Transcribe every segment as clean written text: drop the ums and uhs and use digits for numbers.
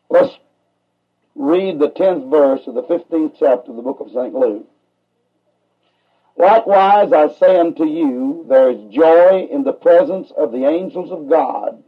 Let's read the 10th verse of the 15th chapter of the book of St. Luke. Likewise, I say unto you, there is joy in the presence of the angels of God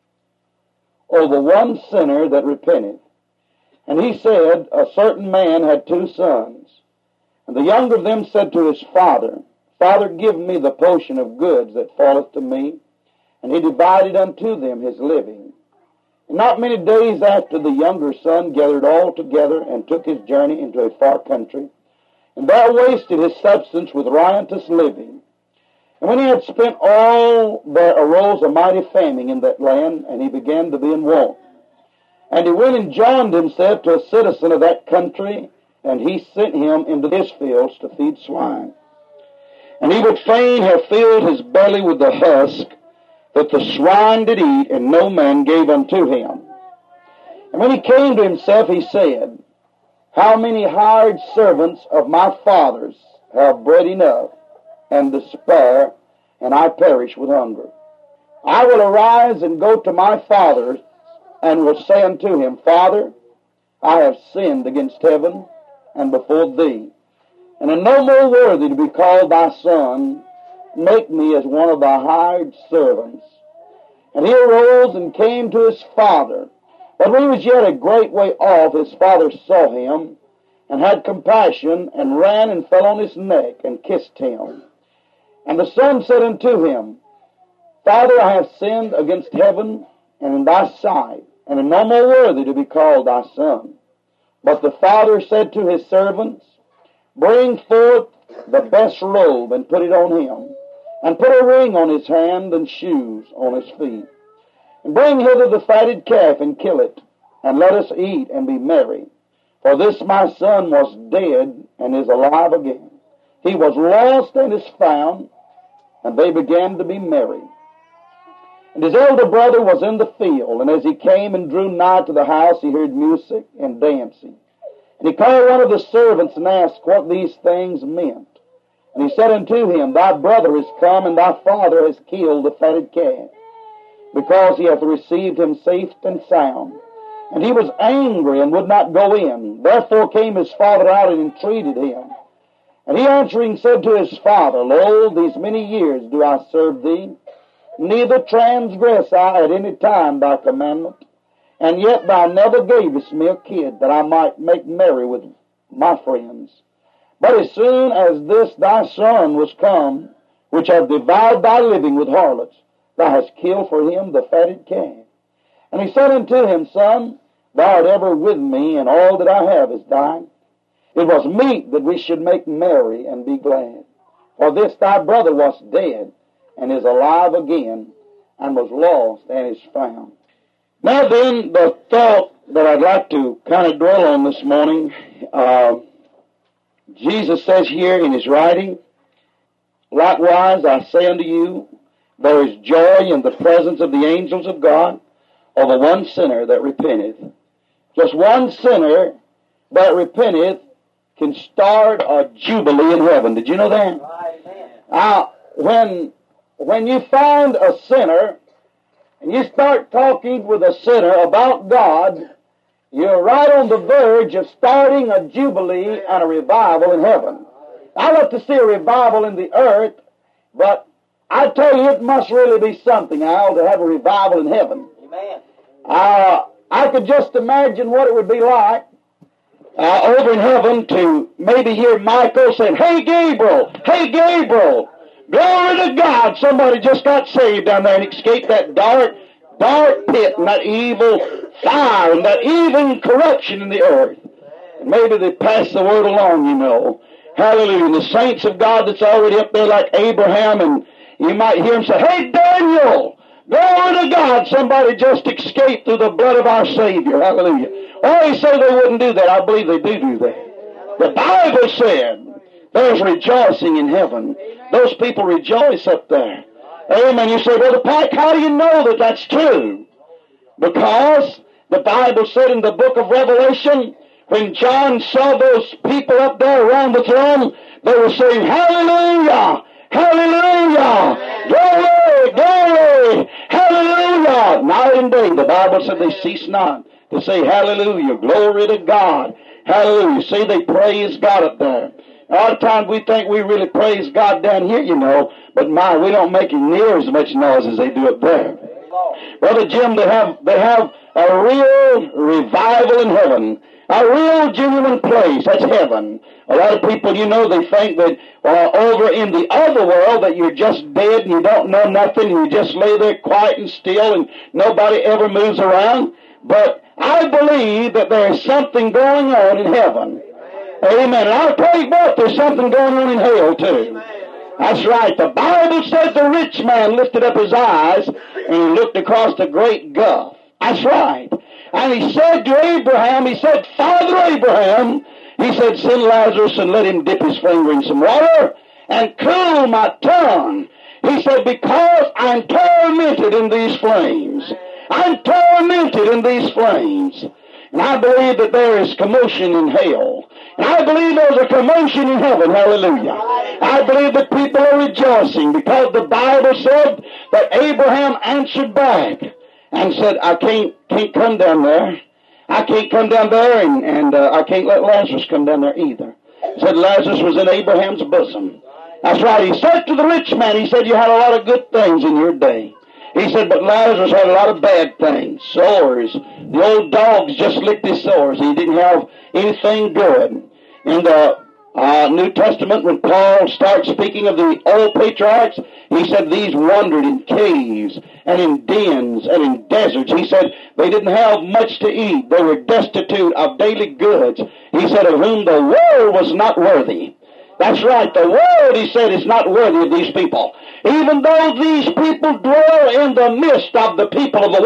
over one sinner that repenteth. And he said, a certain man had 2 sons. And the younger of them said to his father, Father, give me the portion of goods that falleth to me. And he divided unto them his living. And not many days after, the younger son gathered all together and took his journey into a far country, and there wasted his substance with riotous living. And when he had spent all, there arose a mighty famine in that land, and he began to be in want. And he went and joined himself to a citizen of that country, and he sent him into his fields to feed swine. And he would fain have filled his belly with the husk that the swine did eat, and no man gave unto him. And when he came to himself, he said, How many hired servants of my father's have bread enough and to spare, and I perish with hunger? I will arise and go to my father, and will say unto him, Father, I have sinned against heaven and before thee, and am no more worthy to be called thy son. Make me as one of thy hired servants. And he arose and came to his father. But when he was yet a great way off, his father saw him, and had compassion, and ran and fell on his neck, and kissed him. And the son said unto him, Father, I have sinned against heaven and in thy sight, and am no more worthy to be called thy son. But the father said to his servants, Bring forth the best robe, and put it on him, and put a ring on his hand, and shoes on his feet. And bring hither the fatted calf, and kill it, and let us eat and be merry. For this my son was dead, and is alive again. He was lost, and is found. And they began to be merry. And his elder brother was in the field, and as he came and drew nigh to the house, he heard music and dancing. And he called one of the servants, and asked what these things meant. And he said unto him, Thy brother is come, and thy father has killed the fatted calf, because he hath received him safe and sound. And he was angry, and would not go in. Therefore came his father out, and entreated him. And he answering said to his father, Lo, these many years do I serve thee, neither transgress I at any time thy commandment. And yet thou never gavest me a kid, that I might make merry with my friends. But as soon as this thy son was come, which hath devoured thy living with harlots, thou hast killed for him the fatted calf. And he said unto him, Son, thou art ever with me, and all that I have is thine. It was meet that we should make merry and be glad. For this thy brother was dead, and is alive again, and was lost, and is found. Now then, the thought that I'd like to kind of dwell on this morning, Jesus says here in his writing, Likewise I say unto you, there is joy in the presence of the angels of God over one sinner that repenteth. Just one sinner that repenteth can start a jubilee in heaven. Did you know that? When you find a sinner, and you start talking with a sinner about God, you're right on the verge of starting a jubilee and a revival in heaven. I love to see a revival in the earth, but I tell you, it must really be something, Al, to have a revival in heaven. Amen. I could just imagine what it would be like over in heaven to maybe hear Michael saying, Hey, Gabriel! Hey, Gabriel! Glory to God! Somebody just got saved down there and escaped that dark pit and that evil fire and that evil corruption in the earth. And maybe they pass the word along, you know. Hallelujah. And the saints of God that's already up there like Abraham, and you might hear him say, Hey, Daniel! Glory to God! Somebody just escaped through the blood of our Savior. Hallelujah. Oh, he said they wouldn't do that. I believe they do that. The Bible said there's rejoicing in heaven. Those people rejoice up there. Amen. You say, Brother Pike, how do you know that that's true? Because the Bible said in the book of Revelation, when John saw those people up there around the throne, they were saying, Hallelujah! Hallelujah! Glory! Glory! Hallelujah! Night and day, the Bible said they cease not to say hallelujah, glory to God, hallelujah. See, they praise God up there. A lot of times we think we really praise God down here, you know, but my, we don't make near as much noise as they do up there. Brother Jim, they have a real revival in heaven. A real genuine place. That's heaven. A lot of people, you know, they think that over in the other world that you're just dead and you don't know nothing and you just lay there quiet and still and nobody ever moves around. But I believe that there is something going on in heaven. Amen. And I'll tell you what, there's something going on in hell too. That's right. The Bible says the rich man lifted up his eyes and he looked across the great gulf. That's right. And he said to Abraham, he said, Father Abraham, he said, send Lazarus and let him dip his finger in some water and cool my tongue. He said, because I'm tormented in these flames. I'm tormented in these flames. And I believe that there is commotion in hell. And I believe there's a commotion in heaven. Hallelujah. I believe that people are rejoicing because the Bible said that Abraham answered back and said, I can't come down there. I can't come down there, and I can't let Lazarus come down there either. He said Lazarus was in Abraham's bosom. That's right. He said to the rich man, he said, you had a lot of good things in your day. He said, but Lazarus had a lot of bad things, sores. The old dogs just licked his sores. He didn't have anything good. In the New Testament, when Paul starts speaking of the old patriarchs, he said these wandered in caves and in dens and in deserts. He said they didn't have much to eat. They were destitute of daily goods. He said of whom the world was not worthy. That's right. The world, he said, is not worthy of these people. Even though these people dwell in the midst of the people of the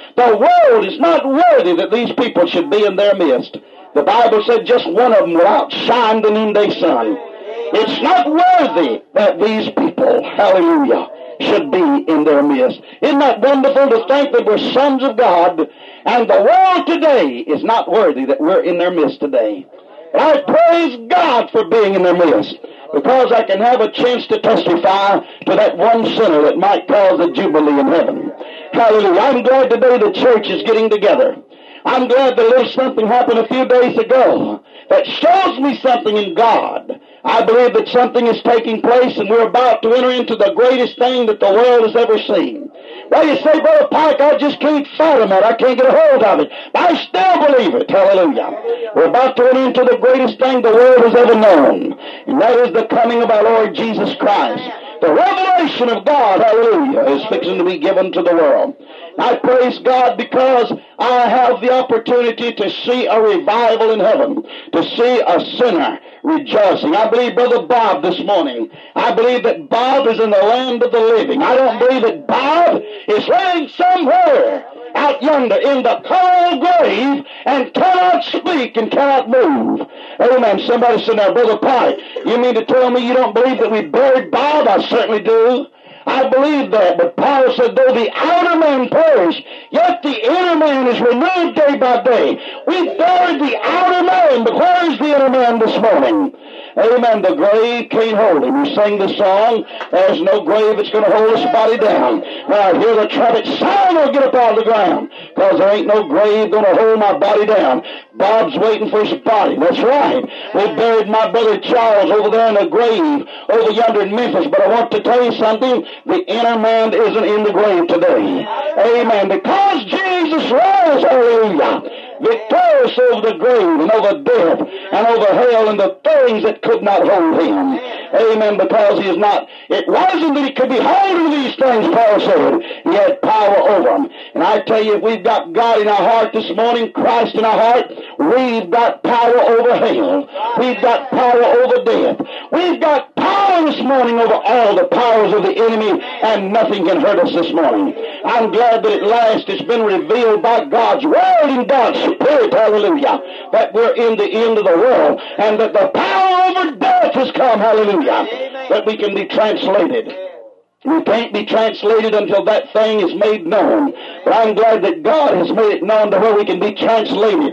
world is not worthy that these people should be in their midst. The Bible said just one of them will outshine the noonday sun. It's not worthy that these people, hallelujah, should be in their midst. Isn't that wonderful to think that we're sons of God, and the world today is not worthy that we're in their midst today. And I praise God for being in their midst, because I can have a chance to testify to that one sinner that might cause a jubilee in heaven. Hallelujah. I'm glad today the church is getting together. I'm glad that a little something happened a few days ago that shows me something in God. I believe that something is taking place and we're about to enter into the greatest thing that the world has ever seen. Well, you say, Brother Pike, I just can't fathom it. I can't get a hold of it. But I still believe it. Hallelujah. We're about to enter into the greatest thing the world has ever known. And that is the coming of our Lord Jesus Christ. The revelation of God, hallelujah, is fixing to be given to the world. I praise God because I have the opportunity to see a revival in heaven, to see a sinner rejoicing. I believe Brother Bob this morning. I believe that Bob is in the land of the living. I don't believe that Bob is laying somewhere out yonder in the cold grave and cannot speak and cannot move. Amen. Somebody said, now, Brother Pike, you mean to tell me you don't believe that we buried Bob? I certainly do. I believe that, but Paul said, though the outer man perish, yet the inner man is renewed day by day. We buried the outer man, but where is the inner man this morning? Amen. The grave can't hold him. We sing the song, there's no grave that's going to hold this body down. Now I hear the trumpet sound, I'll get up out of the ground, because there ain't no grave going to hold my body down. Bob's waiting for his body. That's right. We buried my brother Charles over there in a grave over yonder in Memphis, but I want to tell you something. The inner man isn't in the grave today. Amen. Because Jesus rose, hallelujah, victorious over the grave and over death and over hell and the things that could not hold him. Amen. Because he is not, it wasn't that he could be holding these things, Paul said. He had power over them. And I tell you, if we've got God in our heart this morning, Christ in our heart, we've got power over hell. We've got power over death. We've got power this morning over all the powers of the enemy, and nothing can hurt us this morning. I'm glad that at last it's been revealed by God's word and God's Spirit, hallelujah, that we're in the end of the world, and that the power over death has come, hallelujah, that we can be translated. We can't be translated until that thing is made known. But I'm glad that God has made it known to where we can be translated.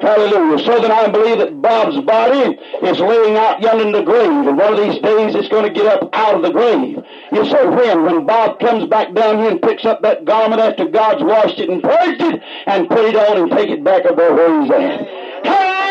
Hallelujah. So then I believe that Bob's body is laying out yonder in the grave, and one of these days it's going to get up out of the grave. You say when? When Bob comes back down here and picks up that garment after God's washed it and purged it, and put it on and take it back up there where he's at.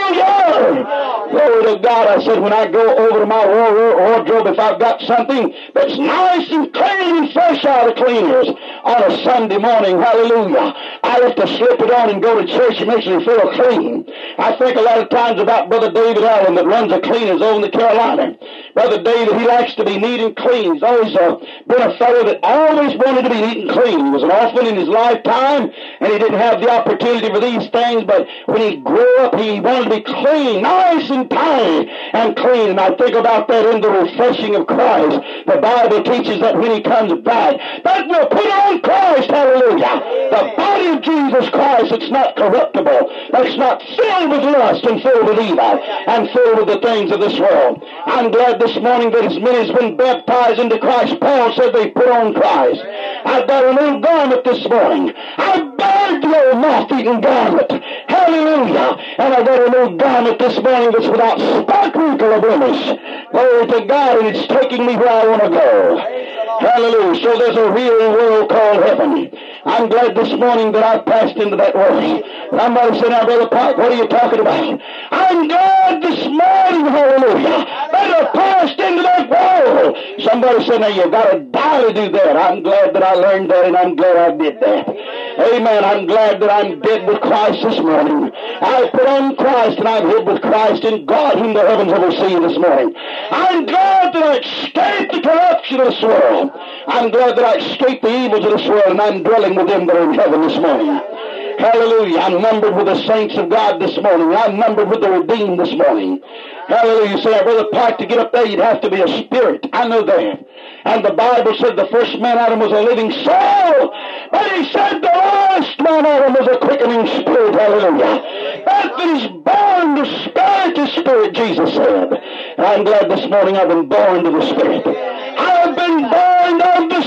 Hallelujah! Glory to God. I said, when I go over to my wardrobe, if I've got something that's nice and clean and fresh out of the cleaners on a Sunday morning, hallelujah, I have to slip it on and go to church. It makes me feel clean. I think a lot of times about Brother David Allen that runs the cleaners over in the Carolina. Brother David, he likes to be neat and clean. He's always been a fellow that always wanted to be neat and clean. He was an orphan in his lifetime, and he didn't have the opportunity for these things, but when he grew up, he wanted to be clean, nice and tidy and clean. And I think about that in the refreshing of Christ. The Bible teaches that when he comes back, that we'll put on Christ, hallelujah. The body of Jesus Christ that's not corruptible, that's not filled with lust and filled with evil and filled with the things of this world. I'm glad this morning that as many as been baptized into Christ, Paul said they put on Christ. I've got a new garment this morning. I buried the old moth-eaten garment. Hallelujah. And I got a new garment this morning that's without spot, wrinkle, or blemish. Glory to God, and it's taking me where I want to go. Hallelujah. So there's a real world called heaven. I'm glad this morning that I passed into that world. Somebody said, now, Brother Pike, what are you talking about? I'm glad this morning, hallelujah, that I passed into that world. Somebody said, now, you've got to die to do that. I'm glad that I learned that, and I'm glad I did that. Amen. I'm glad that I'm dead with Christ this morning. I put on Christ, and I'm hid with Christ in God, whom the heavens have seen this morning. I'm glad that I escaped the corruption of this world. I'm glad that I escaped the evils of this world, and I'm dwelling with them that are in heaven this morning. Hallelujah. I'm numbered with the saints of God this morning. I'm numbered with the redeemed this morning. Hallelujah. You say, Brother Pike, to get up there, you'd have to be a spirit. I know that. And the Bible said the first man Adam was a living soul. But he said the last man Adam was a quickening spirit. Hallelujah. That is born to spirit to spirit, Jesus said. And I'm glad this morning I've been born to the spirit. I've been born of the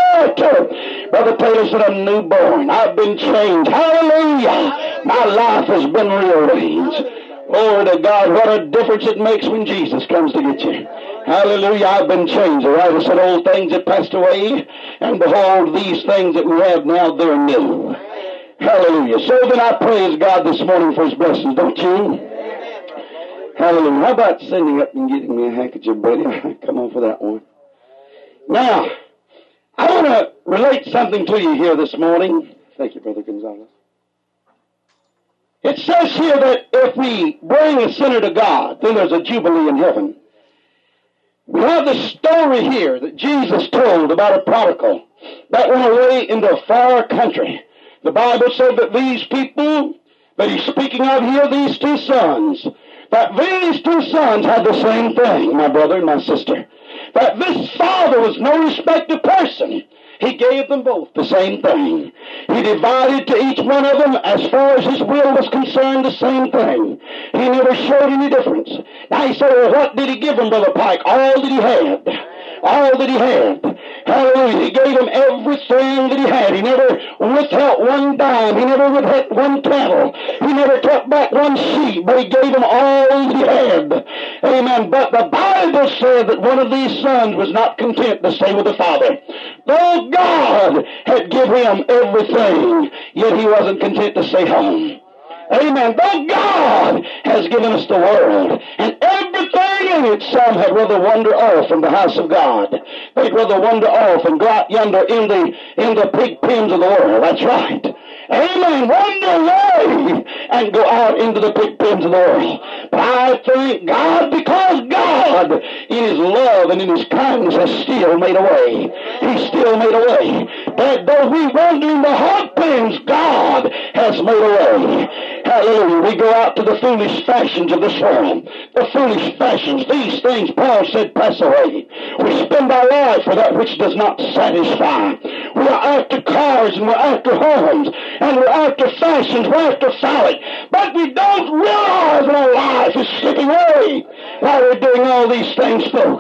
spirit. Brother Taylor said, I'm newborn. I've been changed. Hallelujah. My life has been rearranged. Glory to God. What a difference it makes when Jesus comes to get you. Hallelujah. I've been changed. The writer said, old things have passed away, and behold, these things that we have now, they're new. Hallelujah. So then I praise God this morning for his blessings, don't you? Hallelujah. How about sending up and getting me a handkerchief, buddy? Come on for that one. Now, I want to relate something to you here this morning. Thank you, Brother Gonzalez. It says here that if we bring a sinner to God, then there's a jubilee in heaven. We have the story here that Jesus told about a prodigal that went away into a far country. The Bible said that these people that he's speaking of here, these two sons, that these two sons had the same thing, my brother and my sister. That this father was no respected person. He gave them both the same thing. He divided to each one of them, as far as his will was concerned, the same thing. He never showed any difference. Now you say, well, what did he give them, Brother Pike? All that he had. All that he had. Hallelujah. He gave them everything that he had. He never withheld one dime. He never withheld one cattle. He never took back one sheep, but he gave them all that he had. Amen. But the Bible said that one of these sons was not content to stay with the father. Though God had given him everything, yet he wasn't content to stay home. Amen. Though God has given us the world and everything in it, some had rather wander off from the house of God. They'd rather wander off and go out yonder in the pig pens of the world. That's right. Amen. Wander away and go out into the pig pens of the world. But I thank God, because God, in his love and in his kindness, has still made a way. He still made a way. That though we wander in the hog pens, God has made a way. Hallelujah. We go out to the foolish fashions of this world. The foolish fashions. These things, Paul said, pass away. We spend our life for that which does not satisfy. We are after cars, and we're after homes, and we're after fashions, we're after phallic. But we don't realize that our life is slipping away while we're doing all these things, folks.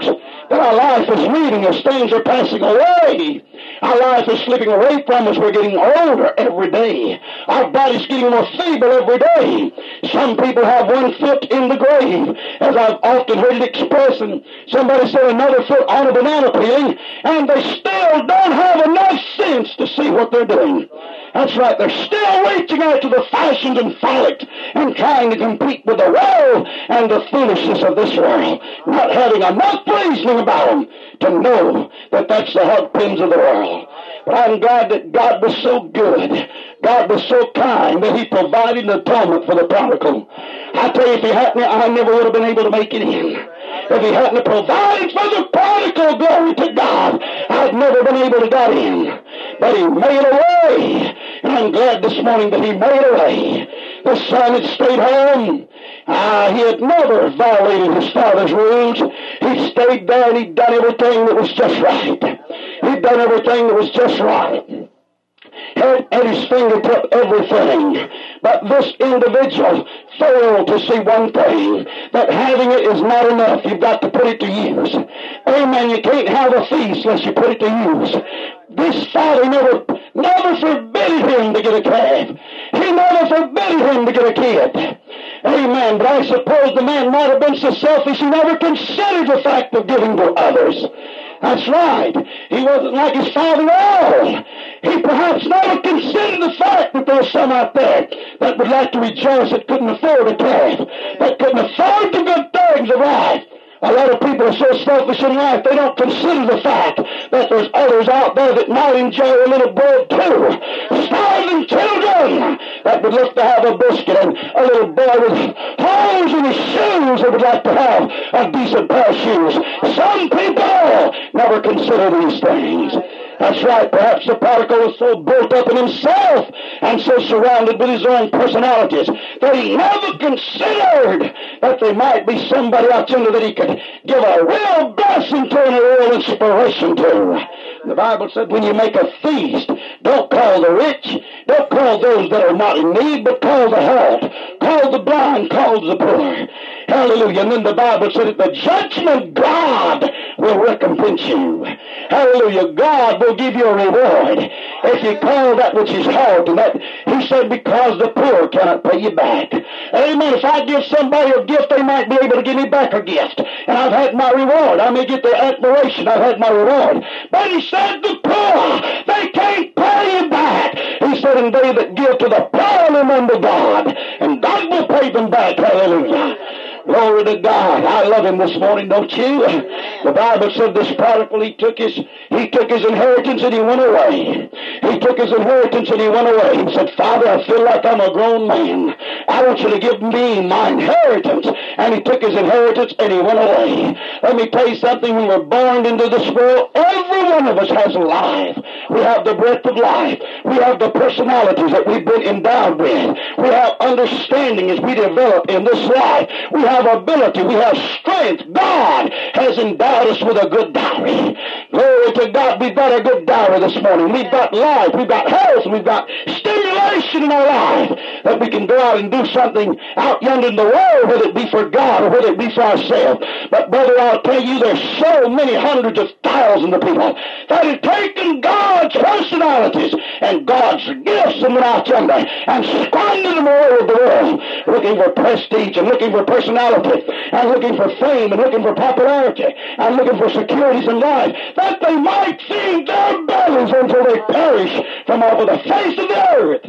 that our life is leaving us. Things are passing away. Our life is slipping away from us. We're getting older every day. Our body's getting more feeble every day. Some people have one foot in the grave, as I've often heard it expressed, and somebody said another foot on a banana peeling, and they still don't have enough sense to see what they're doing. That's right. They're still reaching out to the fashions and frolics and trying to compete with the world and the foolishness of this world, not having enough reasoning about them to know that that's the hog pens of the world. But I'm glad that God was so good. God was so kind that He provided an atonement for the prodigal. I tell you, if He hadn't, I never would have been able to make it in. If He hadn't provided for the prodigal, glory to God, I'd never been able to get in. But He made a way. And I'm glad this morning that He made a way. The son had stayed home. He had never violated his father's rules. He stayed there and he'd done everything that was just right. He'd done everything that was just right. Had at his fingertip everything. But this individual failed to see one thing, that having it is not enough. You've got to put it to use. Amen. You can't have a feast unless you put it to use. This father never forbade him to get a calf. He never forbade him to get a kid. Amen. But I suppose the man might have been so selfish he never considered the fact of giving to others. That's right. He wasn't like his father at all. He perhaps never considered the fact that there's some out there that would like to rejoice that couldn't afford a calf, that couldn't afford the good things of life. A lot of people are so selfish in life, they don't consider the fact that there's others out there that might enjoy a little bread too. Starving children that would look to have a biscuit, and a little boy with holes in his shoes that would like to have a decent pair of shoes. Some people never consider these things. That's right. Perhaps the prodigal was so built up in himself and so surrounded with his own personalities that he never considered that there might be somebody out yonder that he could give a real blessing to and a real inspiration to. The Bible said when you make a feast, don't call the rich, don't call those that are not in need, but call the halt, call the blind, call the poor. Hallelujah. And then the Bible said at the judgment, God will recompense you. Hallelujah. God will give you a reward if you call that which is halt. And that, he said, because the poor cannot pay you back. Amen. If I give somebody a gift, they might be able to give me back a gift. And I've had my reward. I may get their admiration. I've had my reward. But he said, the poor, they can't pay you back. He said, and they that give to the poor remember God, and God will pay them back. Hallelujah. Glory to God. I love him this morning, don't you? The Bible said this prodigal, he took his inheritance and he went away. He took his inheritance and he went away. He said, Father, I feel like I'm a grown man. I want you to give me my inheritance. And he took his inheritance and he went away. Let me tell you something. We were born into this world. Every one of us has a life. We have the breath of life. We have the personalities that we've been endowed with. We have understanding as we develop in this life. We have ability. We have strength. God has endowed us with a good dowry. Glory to God. We've got a good dowry this morning. We've got life. We've got health. We've got stimulation in our life that we can go out and do something out yonder in the world, whether it be for God or whether it be for ourselves. But brother, I'll tell you, there's so many hundreds of thousands of people that have taken God's personalities and God's gifts and went out yonder and squandered them away with the world, looking for prestige and looking for personality and looking for fame and looking for popularity and looking for securities in life, that they might feed their bellies until they perish from off of the face of the earth.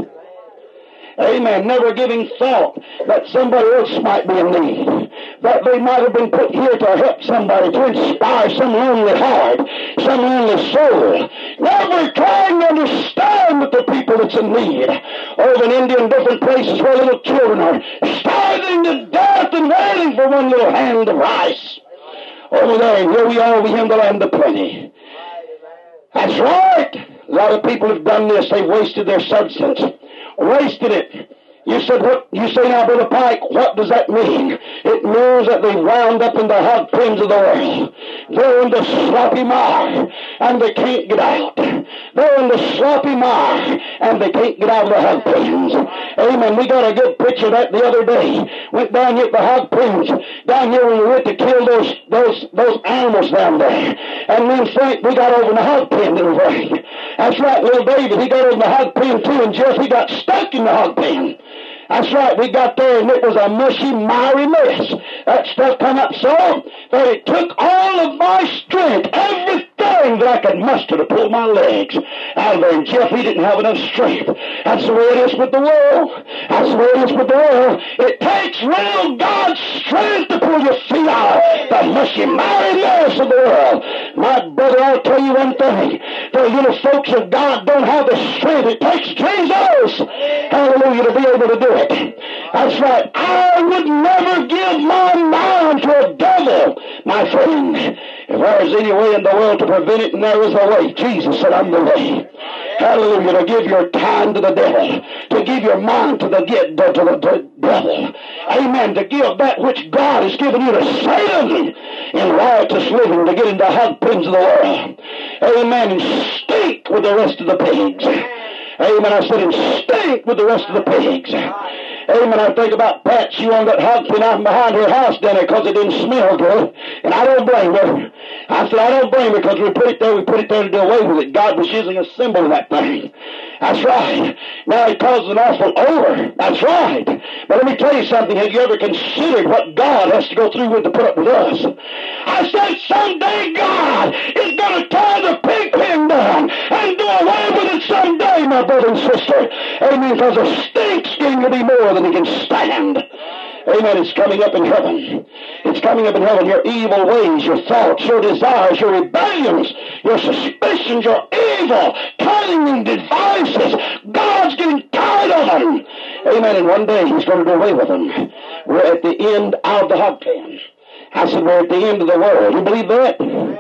Amen. Never giving thought that somebody else might be in need, that they might have been put here to help somebody, to inspire some lonely heart, some lonely soul. Never trying to understand that the people that's in need. Over in India and different places where little children are starving to death and waiting for one little hand of rice. Over there, and here we are, we in the land of plenty. That's right. A lot of people have done this. They've wasted their substance. Wasted it. You said, what you say now, Brother Pike, what does that mean? It means that they wound up in the hog pens of the world. They're in the sloppy mire, and they can't get out. They're in the sloppy mire, and they can't get out of the hog pens. Amen. We got a good picture of that the other day. Went down here at the hog pens, down here when we went to kill those animals down there. And me and Frank, we got over in the hog pen, little Frank. That's right, little David, he got over in the hog pen too, and Jeff, he got stuck in the hog pen. That's right, we got there and it was a mushy, miry mess. That stuff come up so that it took all of my strength, everything that I could muster to pull my legs out of there. And Jeff, he didn't have enough strength. That's the way it is with the world. That's the way it is with the world. It takes real God's strength to pull your feet out of the mushy, miry mess of the world. My brother, I'll tell you one thing. The little folks of God don't have the strength. It takes Jesus, hallelujah, to be able to do it. That's right. I would never give my mind to a devil, my friend. If there is any way in the world to prevent it, and there is a way, Jesus said, I'm the way. Hallelujah. To give your time to the devil. To give your mind to the devil. Amen. To give that which God has given you to Satan in riotous living, to get into hog pens of the world. Amen. And stink with the rest of the pigs. Amen. I said, and stink with the rest of the pigs. Amen. I think about Pat. She wanted that hog pen out behind her house down there because it didn't smell good. And I don't blame her. I said, I don't blame her because we put it there to do away with it. God was using a symbol of that thing. That's right. Now it causes an awful odor. That's right. But let me tell you something. Have you ever considered what God has to go through with to put up with us? I said someday God is going to tear the pig pen down and do away with it someday, my brother and sister. Amen. Because the stink's going to be more than he can stand. Amen. It's coming up in heaven. It's coming up in heaven. Your evil ways, your thoughts, your desires, your rebellions, your suspicions, your evil, cunning devices. God's getting tired of them. Amen. And one day He's going to do away with them. We're at the end of the hog pen. I said we're at the end of the world. You believe that?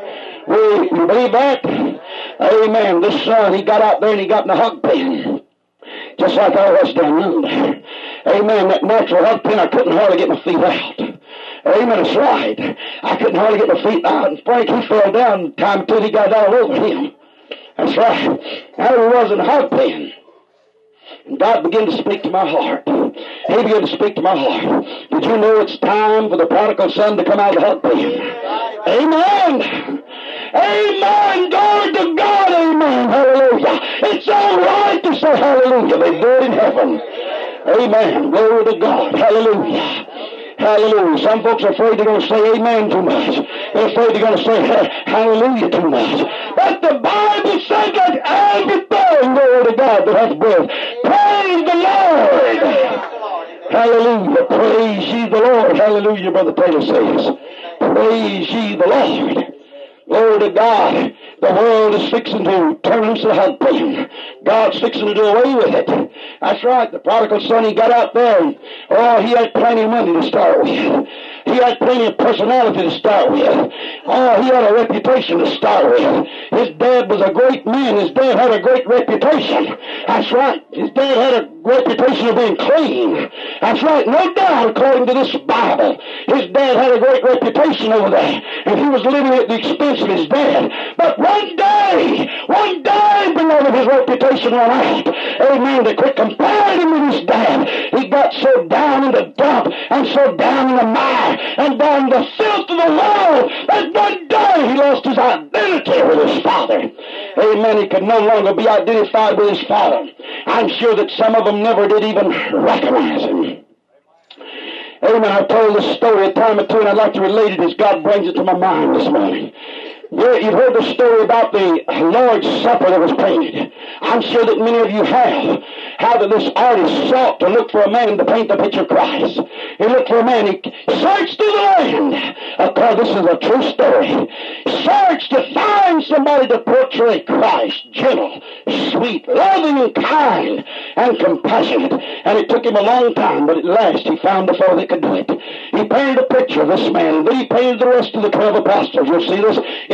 You believe that? Amen. This son, he got out there and he got in the hog pen. Just like I was down there. Amen. That natural hog pen, I couldn't hardly get my feet out. Amen. That's right. I couldn't hardly get my feet out. And Frank, he fell down time until he got all over him. That's right. There he was in the hog pen. And God began to speak to my heart. He began to speak to my heart. Did you know it's time for the prodigal son to come out of the hog pen? Amen. Amen. Glory to God. Amen. Hallelujah. It's all right to say hallelujah. They do it in heaven. Amen. Glory to God. Hallelujah. Hallelujah. Some folks are afraid they're going to say amen too much. They're afraid they're going to say hallelujah too much. But the Bible says that everything, glory to God, that has breath. Praise the Lord. Hallelujah. Praise ye the Lord. Hallelujah, Brother Taylor says. Praise ye the Lord. Glory to God. The world is fixing to turn into the hog pen. God's fixing to do away with it. That's right. The prodigal son, he got out there and, he had plenty of money to start with. He had plenty of personality to start with. He had a reputation to start with. His dad was a great man. His dad had a great reputation. That's right. His dad had a reputation of being clean. That's right. No doubt, according to this Bible, his dad had a great reputation over there. And he was living at the expense of his dad. But one day, beloved, his reputation went out. Amen. They quit comparing him with his dad. He got so down in the dump and so down in the mire and down the filth of the world that one day he lost his identity with his father. Amen. He could no longer be identified with his father. I'm sure that some of them never did even recognize him. Amen. I've told this story a time or two, and I'd like to relate it as God brings it to my mind this morning. You've heard the story about the Lord's Supper that was painted. I'm sure that many of you have. How that this artist sought to look for a man to paint the picture of Christ. He looked for a man. He searched through the land. This is a true story. Searched to find somebody to portray Christ. Gentle, sweet, loving, and kind, and compassionate. And it took him a long time, but at last he found the fellow that could do it. He painted a picture of this man, and then he painted the rest of the 12 apostles. You'll see this in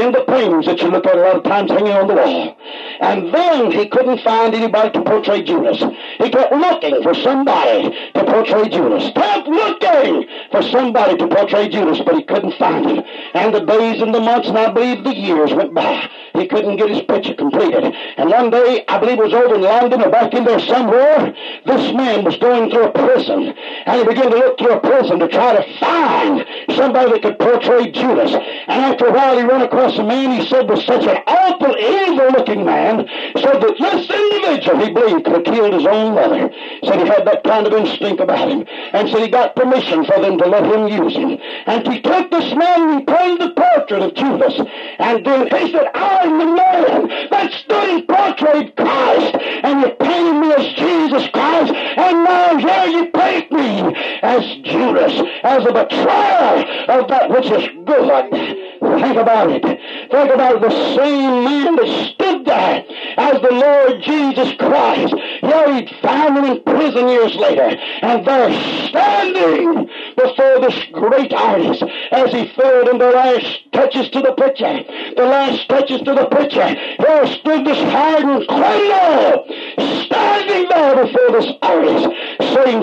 and the paintings that you look at a lot of times hanging on the wall. And then he couldn't find anybody to portray Judas. He kept looking for somebody to portray Judas. Kept looking for somebody to portray Judas, but he couldn't find him. And the days and the months, and I believe the years went by. He couldn't get his picture completed. And one day, I believe it was over in London or back in there somewhere, this man was going through a prison. And he began to look through a prison to try to find somebody that could portray Judas. And after a while, he ran across a man he said was such an awful, evil-looking man, said that this individual, he believed, could have killed his own mother. Said he had that kind of instinct about him. And said he got permission for them to let him use him. And he took this man and he painted the portrait of Judas. And then he said, I'm the man that stood and portrayed Christ. And you painted me as Jesus Christ. And now here you paint me as Judas, as a betrayer of that which is good. Think about it. Think about the same man that stood there as the Lord Jesus Christ. Yeah, he'd found him in prison years later. And there standing before this great artist as he filled in the last touches to the picture. The last touches to the picture. There stood this hardened criminal standing there before this artist saying,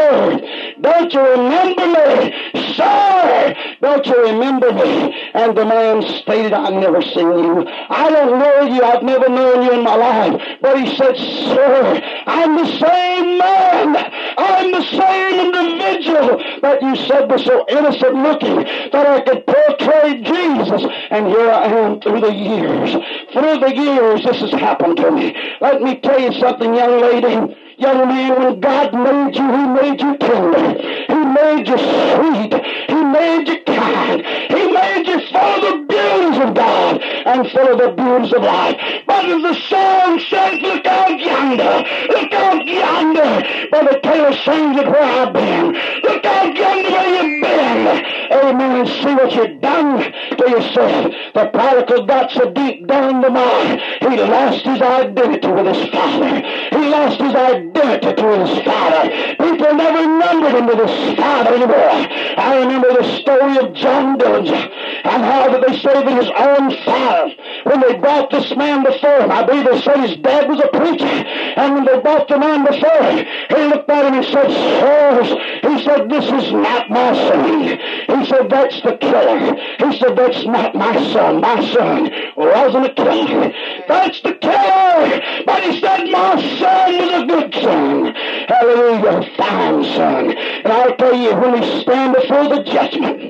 Sir, don't you remember me? Sir, don't you remember me? And the man stated, I've never seen you. I don't know you. I've never known you in my life. But he said, Sir, I'm the same man. I'm the same individual that you said was so innocent looking that I could portray Jesus. And here I am through the years. Through the years, this has happened to me. Let me tell you something, young lady. Young man, when God made you, He made you tender. He made you sweet. He made you kind. He made you full of the beauties of God and full of the beauties of life. But as the song says, look out yonder. Look out yonder. Brother Taylor sings it where I've been. Look out yonder where you've been. Amen. And see what you've done to yourself. The prodigal got so deep down the mine, he lost his identity with his father. He lost his identity to his father. People never remembered him with his father anymore. I remember the story of John Dillinger and how that they say that his own father, when they brought this man before him, I believe they said his dad was a preacher, and when they brought the man before him, he looked at him and said, Sirs, he said, this is not my son. He said, that's the killer. He said, that's not my son. My son wasn't a killer. That's the killer. But he said, my son was a good son. Hallelujah, a fine son. And I'll tell you, when we stand before the judgment,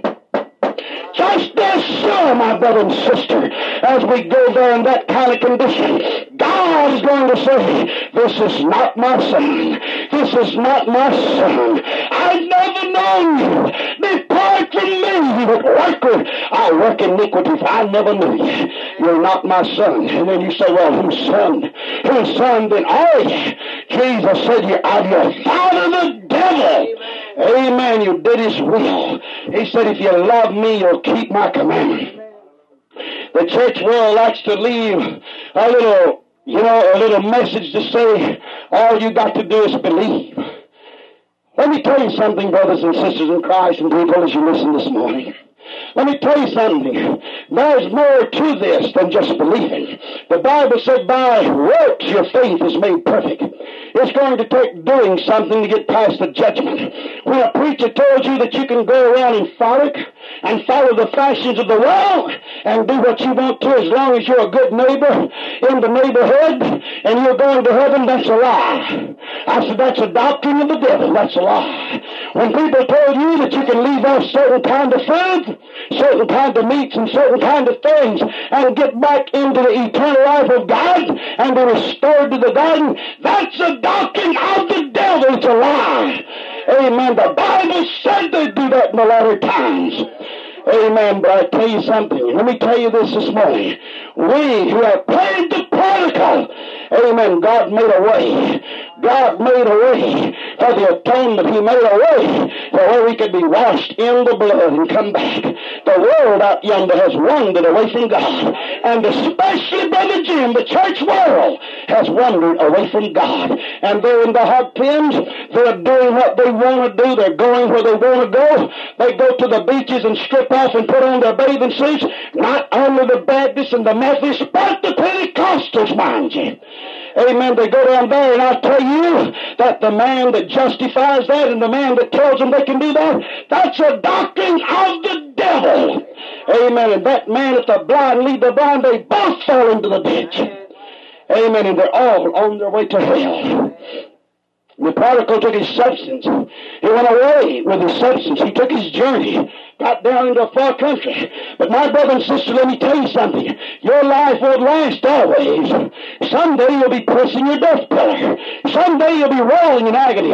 just as sure, my brother and sister, as we go there in that kind of condition, God is going to say, this is not my son. This is not my son. I've never known you. Depart from me, you that worker. I work iniquity, for I never knew you. You're not my son. And then you say, well, whose son? Whose son then are you? Jesus said, you are your father the devil. Amen. You did his will. He said, if you love me, you'll keep my commandment. The church world likes to leave a little message to say, all you got to do is believe. Let me tell you something, brothers and sisters in Christ and people, as you listen this morning. Let me tell you something. There's more to this than just believing. The Bible said by works your faith is made perfect. It's going to take doing something to get past the judgment. When a preacher told you that you can go around and frolic and follow the fashions of the world and do what you want to as long as you're a good neighbor in the neighborhood and you're going to heaven, that's a lie. I said, that's a doctrine of the devil. That's a lie. When people told you that you can leave off certain kind of food, certain kind of meats and certain kind of things and get back into the eternal life of God and be restored to the garden, that's a doctrine of the devil. It's a lie. Amen. The Bible said they'd do that in the latter times. Amen. But I tell you something. Let me tell you this morning. We who have paid the prodigal, amen, God made a way. God made a way for For the atonement, He made a way for where we could be washed in the blood and come back. The world out yonder has wandered away from God. And especially, Brother Jim, the church world has wandered away from God. And they're in the hog pens. They're doing what they want to do. They're going where they want to go. They go to the beaches and strip off and put on their bathing suits. Not only the Baptists and the Methodists, but the Pentecostals, mind you. Amen. They go down there, and I'll tell you that the man that justifies that and the man that tells them they can do that, that's a doctrine of the devil. Amen. And that man, if the blind lead the blind, they both fall into the ditch. Amen. And they're all on their way to hell. The prodigal took his substance. He went away with his substance. He took his journey, got down into a far country. But my brother and sister, let me tell you something. Your life won't last always. Someday you'll be pressing your death pillar. Someday you'll be rolling in agony.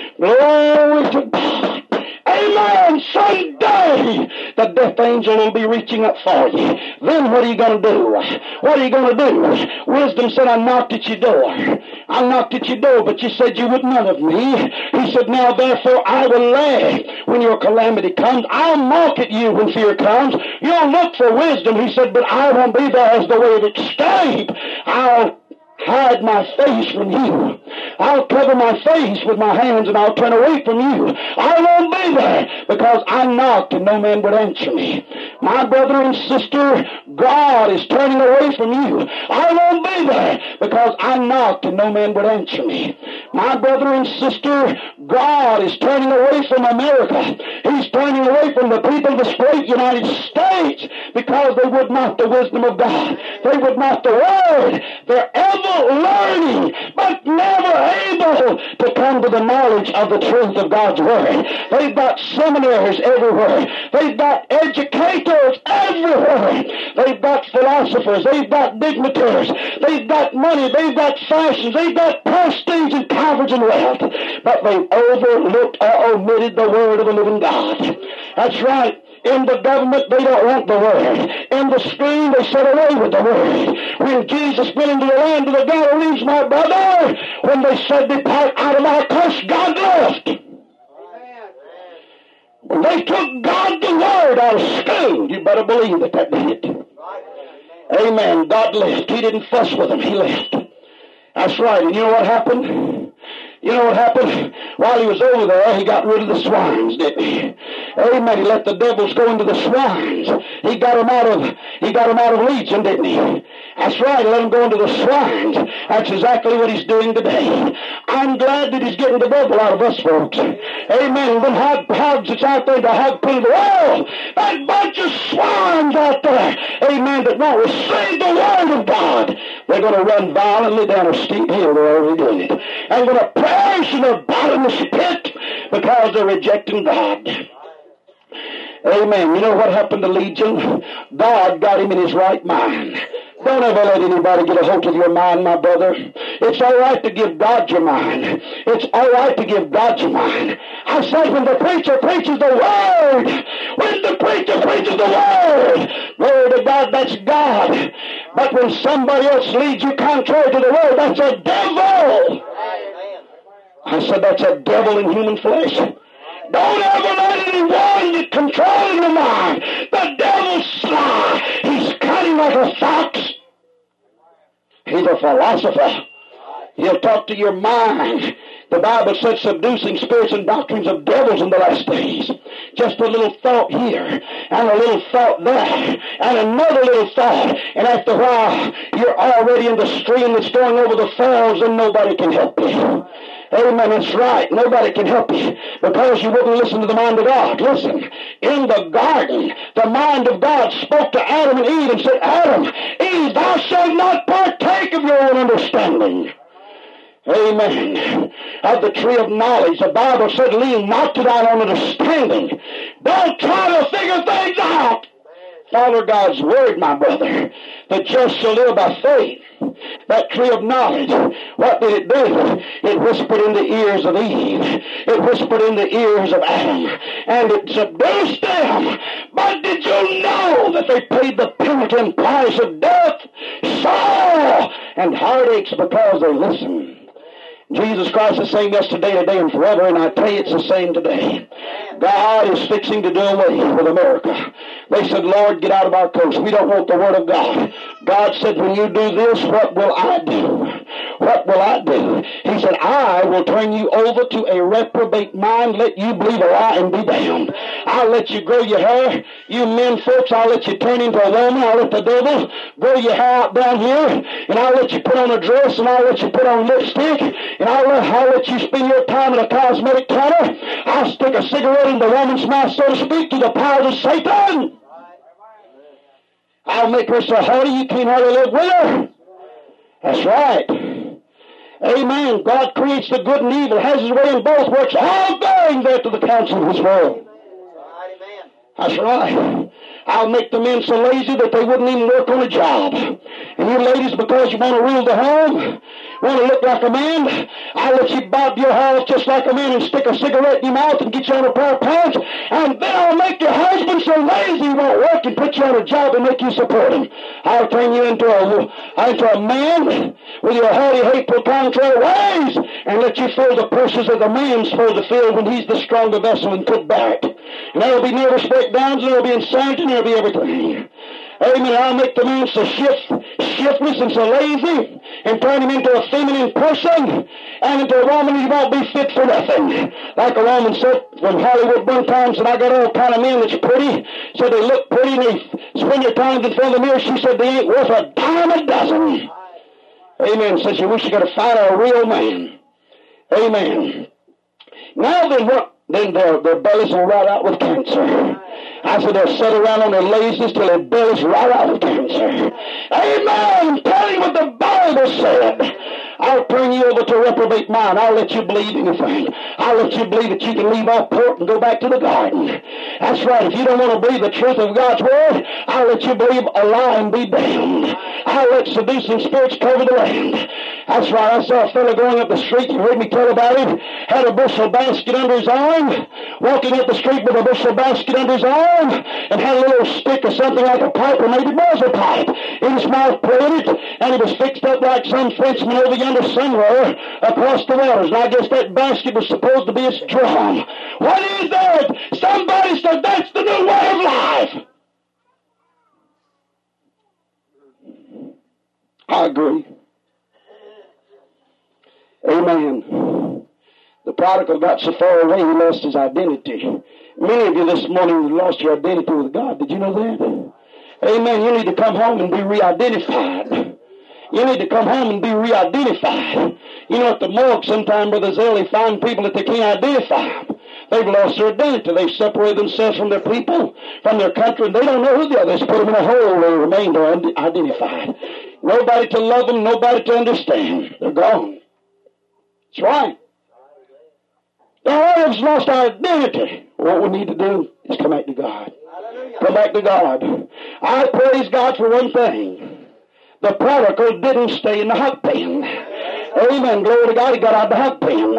Glory to God. Amen. Someday the death angel will be reaching up for you. Then what are you going to do? What are you going to do? Wisdom said, I knocked at your door. I knocked at your door, but you said you would none of me. He said, now therefore I will laugh when your calamity comes. I'll mock at you when fear comes. You'll look for wisdom. He said, but I won't be there as the way of escape. I'll hide my face from you. I'll cover my face with my hands and I'll turn away from you. I won't be there because I knocked and no man would answer me. My brother and sister, God is turning away from you. I won't be there because I knocked and no man would answer me. My brother and sister, God is turning away from America. He's turning away from the people of this great United States because they would not the wisdom of God. They would not the Word. They're ever learning, but never able to come to the knowledge of the truth of God's Word. They've got seminaries everywhere. They've got educators everywhere. They've got philosophers. They've got dignitaries. They've got money. They've got fashions. They've got prestige and comfort and wealth. But they've overlooked or omitted the Word of the living God. That's right. In the government, they don't want the Word. In the screen, they set away with the Word. When Jesus went into the land of the Galilees, my brother, when they said, depart out of our coast, God left. When they took God the Word out of school, you better believe that did it. Amen. God left. He didn't fuss with them. He left. That's right. And you know what happened? You know what happened? While he was over there, he got rid of the swines, didn't he? Amen. He let the devils go into the swines. He got them out of Legion, didn't he? That's right. He let them go into the swines. That's exactly what he's doing today. I'm glad that he's getting the devil out of us folks. Amen. Them hogs that's out there, the hog put of the world. That bunch of swines out there. Amen. That won't receive the Word of God. They're going to run violently down a steep hill. They're already doing it. And going to perish in the bottomless pit because they're rejecting God. Amen. You know what happened to Legion? God got him in his right mind. Don't ever let anybody get a hold of your mind, my brother. It's all right to give God your mind. It's all right to give God your mind. I said when the preacher preaches the Word, when the preacher preaches the Word, glory to God, that's God. But when somebody else leads you contrary to the Word, that's a devil. I said that's a devil in human flesh. Don't ever let anyone get control of your mind. The devil's sly. He's cunning like a fox. He's a philosopher. He'll talk to your mind. The Bible said seducing spirits and doctrines of devils in the last days. Just a little thought here, and a little thought there, and another little thought. And after a while, you're already in the stream that's going over the falls, and nobody can help you. Amen. That's right. Nobody can help you because you wouldn't listen to the mind of God. Listen, in the garden, the mind of God spoke to Adam and Eve and said, Adam, Eve, thou shalt not partake of your own understanding. Amen. Of the tree of knowledge, the Bible said, lean not to thine own understanding. Don't try to figure things out. Follow God's Word, my brother. The just shall live by faith. That tree of knowledge, what did it do? It whispered in the ears of Eve. It whispered in the ears of Adam. And it seduced them. But did you know that they paid the penalty and price of death, sorrow, and heartaches because they listened? Jesus Christ is the same yesterday, today, and forever, and I tell you it's the same today. God is fixing to do away with America. They said, Lord, get out of our coast. We don't want the Word of God. God said, when you do this, what will I do? What will I do? He said, I will turn you over to a reprobate mind, let you believe a lie and be damned. I'll let you grow your hair. You men folks, I'll let you turn into a woman. I'll let the devil grow your hair out down here, and I'll let you put on a dress, and I'll let you put on lipstick, and I'll let you spend your time in a cosmetic counter. I'll stick a cigarette in the woman's mouth, so to speak, to the power of Satan. I'll make her so haughty you can't hardly live with her. That's right. Amen. God creates the good and evil, has his way in both, works all going there to the counsel of his will. That's right. I'll make the men so lazy that they wouldn't even work on a job. And you ladies, because you want to rule the home, want to look like a man, I'll let you bob your hair just like a man and stick a cigarette in your mouth and get you on a pair of pants, and then I'll make your husband so lazy he won't work and put you on a job and make you support him. I'll turn you into a man with your haughty, hateful, contrary ways, and let you fill the purses of the man's supposed to fill when he's the stronger vessel and could bear it. And there'll be nervous breakdowns, and there'll be insanity, and there'll be everything. Amen. I'll make the man so shiftless and so lazy, and turn him into a feminine person, and into a woman he won't be fit for nothing. Like a woman said from Hollywood one time, said, I got all kind of men that's pretty, said they look pretty, and they spend their time in front of the mirror. She said they ain't worth a dime a dozen. Amen. Says you wish you could have found a real man. Amen. Now then what? Then their bellies will rot out with cancer. I said they'll sit around on their laziness till their bellies rot out with cancer. Amen. Tell you what the Bible said. I'll turn you over to a reprobate mind. I'll let you believe anything. I'll let you believe that you can leave off pork and go back to the garden. That's right. If you don't want to believe the truth of God's Word, I'll let you believe a lie and be damned. I'll let seducing spirits cover the land. That's right. I saw a fellow going up the street. You heard me tell about him. Had a bushel basket under his arm. Walking up the street with a bushel basket under his arm. And had a little stick or something like a pipe, or maybe it was a pipe, in his mouth, playing it. And he was fixed up like some Frenchman over yonder somewhere across the waters. And I guess that basket was supposed to be his drum. What is that? Somebody said that's the new way of life. I agree. Amen. The prodigal got so far away he lost his identity. Many of you this morning have lost your identity with God. Did you know that? Amen. You need to come home and be re-identified. You need to come home and be re-identified. You know, at the morgue sometime, Brother Zell, they find people that they can't identify. They've lost their identity. They've separated themselves from their people, from their country, and they don't know who they are. They just put them in a hole. They remain unidentified. Nobody to love them, nobody to understand. They're gone. That's right. All of us lost our identity. What we need to do is come back to God. Come back to God. I praise God for one thing. The prodigal didn't stay in the hog pen. Amen. Glory to God. He got out of the hog pen.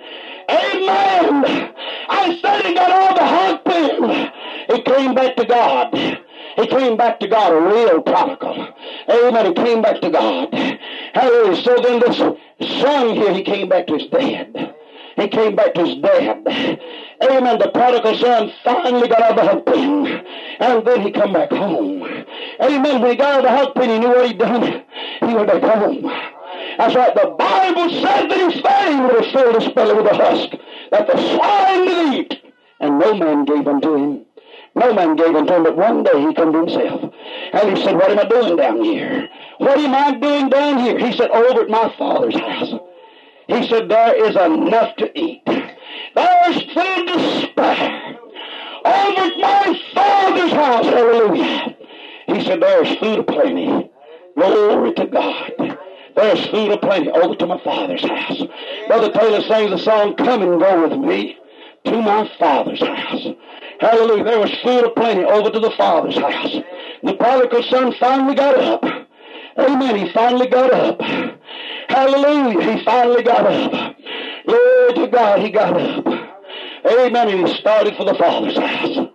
Amen. I said he got out of the hog pen. He came back to God. He came back to God, a real prodigal. Amen. He came back to God. Hallelujah. So then this son here, he came back to his dad. He came back to his dad. Amen. The prodigal son finally got out of the hog pen. And then he come back home. Amen. When he got out of the hog pen, he knew what he'd done. He went back home. That's right. The Bible said that his fame would have filled his belly with a husk, that the swine did eat. And no man gave unto him. No man gave unto him, but one day he come to himself. And he said, what am I doing down here? What am I doing down here? He said, over at my father's house. He said, there is enough to eat. There's food to spare. Over at my father's house. Hallelujah. He said, there's food aplenty. Glory to God. There's food aplenty over to my father's house. Brother Taylor sings the song, come and go with me to my father's house. Hallelujah. There was food aplenty over to the father's house. The prodigal son finally got up. Amen. He finally got up. Hallelujah. He finally got up. Glory to God. He got up. Amen. And he started for the father's house.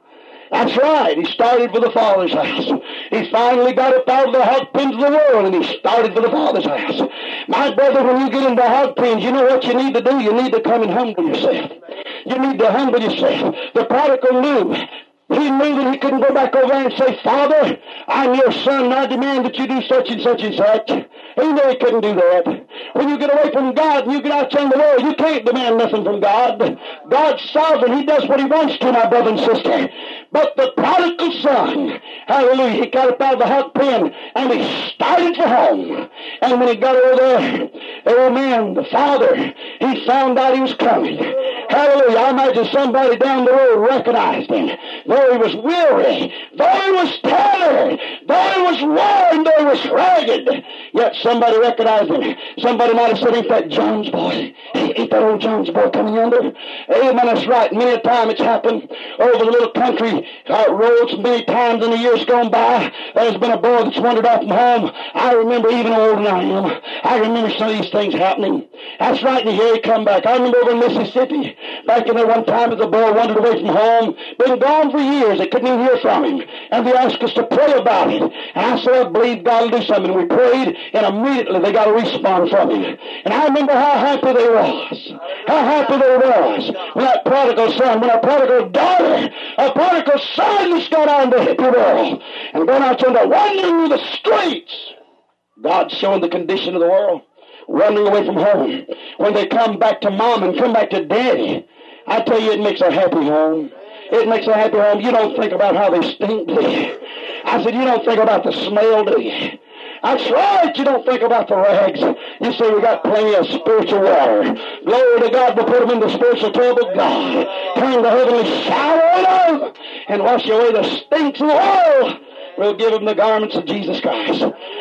That's right. He started for the Father's house. He finally got up out of the hog pens of the world, and he started for the Father's house. My brother, when you get into hog pens, you know what you need to do? You need to come and humble yourself. You need to humble yourself. The prodigal knew. He knew that he couldn't go back over there and say, Father, I'm your son, and I demand that you do such and such and such. He knew he couldn't do that. When you get away from God and you get out there in the world, you can't demand nothing from God. God's sovereign. He does what he wants to, my brother and sister. But the prodigal son, hallelujah, he got up out of the hog pen and he started for home. And when he got over there, amen, the father, he found out he was coming. Hallelujah. I imagine somebody down the road recognized him. Though he was weary, though he was tired, though he was worn, though he was ragged, yet somebody recognized him. Somebody might have said, ain't that John's boy? Ain't that old John's boy coming yonder? Amen, that's right. Many a time it's happened over the little country roads. Many times in the years gone by, there's been a boy that's wandered off from home. I remember, even older than I am, I remember some of these things happening. That's right, and here he come back. I remember over in Mississippi, back in there one time as a boy wandered away from home, been gone for years. They couldn't even hear from him. And they asked us to pray about it. And I said, I believe God will do something. We prayed, and immediately they got a response from him. And I remember how happy they was. How happy they was when that prodigal son, when a prodigal daughter, a prodigal son just got out in the hippie world and gone out there wandering through the streets. God's showing the condition of the world, wandering away from home. When they come back to mom and come back to daddy, I tell you, it makes a happy home. It makes a happy home. You don't think about how they stink, do you? I said, you don't think about the smell, do you? That's right, you don't think about the rags. You say we got plenty of spiritual water. Glory to God, we'll put them in the spiritual tub of God. Turn the heavenly shower on them and wash away the stinks of the world. We'll give them the garments of Jesus Christ.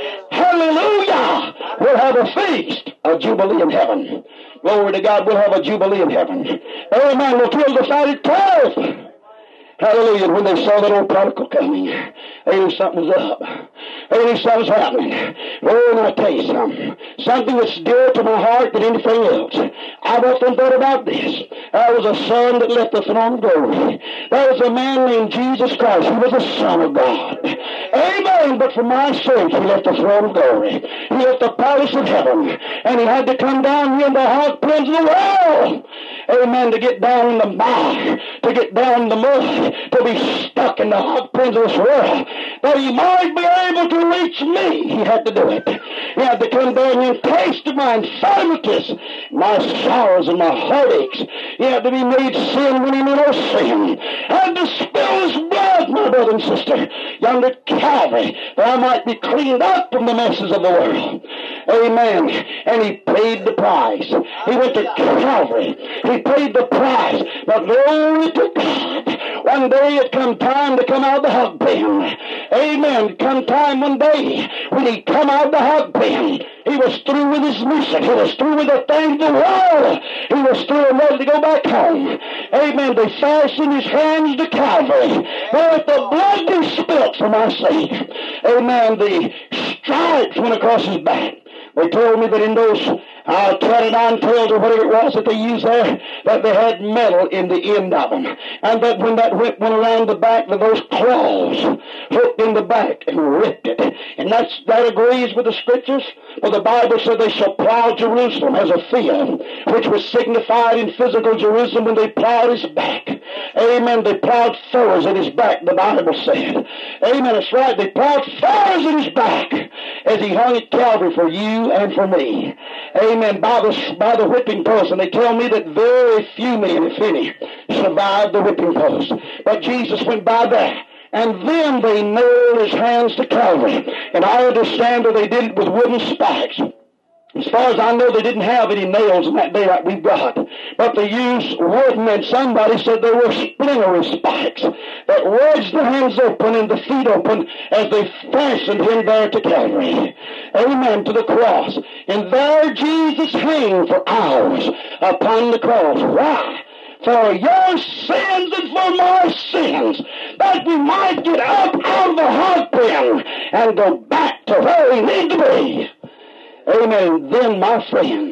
Hallelujah! We'll have a feast, a jubilee in heaven. Glory to God, we'll have a jubilee in heaven. Amen, we'll kill the fatted calf. Hallelujah. When they saw that old prodigal coming, they knew something was up. They knew something was happening. Oh, and I'll tell you something that's dearer to my heart than anything else. I've often thought about this. There was a son that left the throne of glory. There was a man named Jesus Christ. He was a son of God. Amen. But for my sake, he left the throne of glory. He left the palace of heaven. And he had to come down here in the hog pens of the world. Amen. To get down in the mire, to get down in the mud, to be stuck in the hog pens of this world, that he might be able to reach me. He had to do it. He had to come down and taste my infirmities, my sorrows, and my heartaches. He had to be made sin when he knew no sin. Had to spill his blood, my brother and sister, yonder at Calvary, that I might be cleaned up from the messes of the world. Amen. And he paid the price. He went to Calvary. He paid the price. But glory to God. One day it come time to come out of the hog pen. Amen. Come time one day when he come out of the hog pen. He was through with his mission. He was through with the things of the world. He was through and ready to go back home. Amen. They fastened his hands to Calvary. But the blood he spilt for my sake. Amen. The stripes went across his back. They told me that in those Trinidad tails or whatever it was that they used there, that they had metal in the end of them. And that when that whip went around the back, that those claws hooked in the back and ripped it. And that agrees with the scriptures. For the Bible said they shall plow Jerusalem as a field, which was signified in physical Jerusalem when they plowed his back. Amen. They plowed furrows in his back, the Bible said. Amen. That's right. They plowed furrows in his back as he hung at Calvary for you and for me. Amen. By the whipping post. And they tell me that very few men, if any, survived the whipping post. But Jesus went by there. And then they nailed his hands to Calvary. And I understand that they did it with wooden spikes. As far as I know, they didn't have any nails in that day like we've got. But they used wooden, and somebody said they were splintery spikes that wedged the hands open and the feet open as they fastened him there to Calvary. Amen, to the cross. And there Jesus hung for hours upon the cross. Why? For your sins and for my sins, that we might get up out of the hog pen and go back to where we need to be. Amen. Then, my friend,